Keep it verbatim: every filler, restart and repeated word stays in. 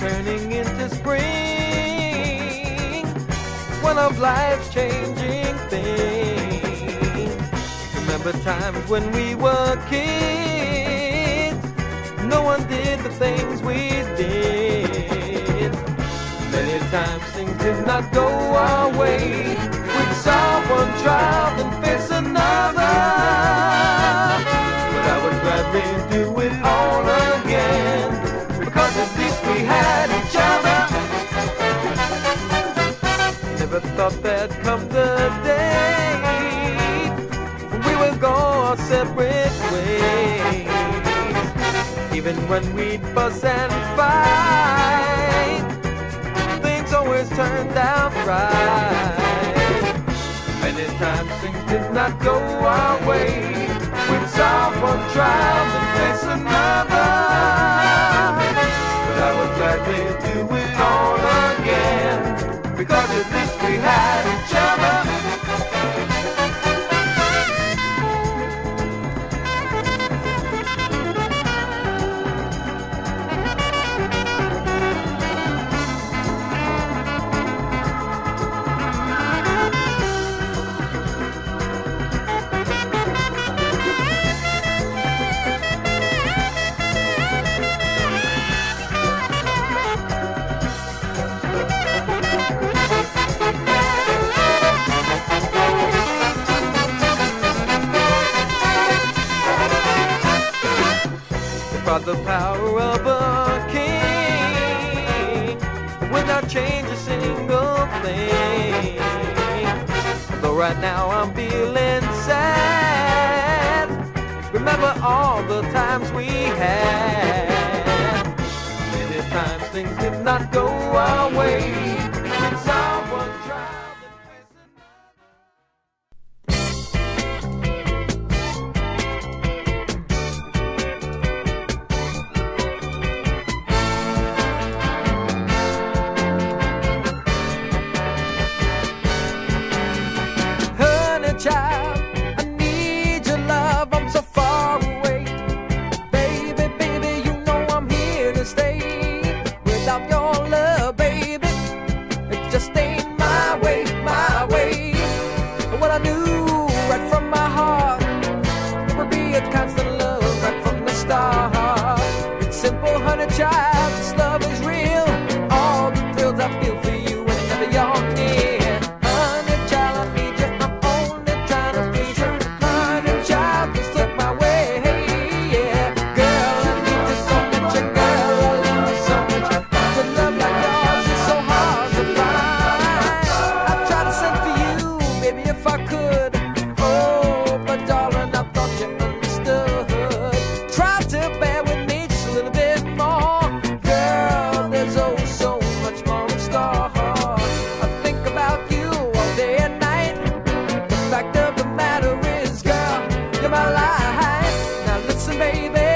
turning into spring. One of life's changing things. Remember times when we were kids. No one did the things we did. Many times things did not go our way. We'd solve one trial and face another. But I would gladly do it all again, because at least we had each other. Never thought there'd come the day we would go our separate ways. Even when we'd fuss and fight, things always turned out right. Many times things did not go our way. We'd solve one trial and face another. But I would gladly do it all again, because at least we had each other. The power of a king would not change a single thing. Though right now I'm feeling sad, remember all the times we had. Many times things did not go our way. When someone tried. Child, I need your love, I'm so far away. Baby, baby, you know I'm here to stay. Without your love, baby, it just ain't my way, my way. What I knew right from my heart, it would be a constant love right from the start. It's simple, honey child, this love is real. All the thrills I feel for you whenever you're near. Honey child, I need you, I'm my life. Now listen, baby.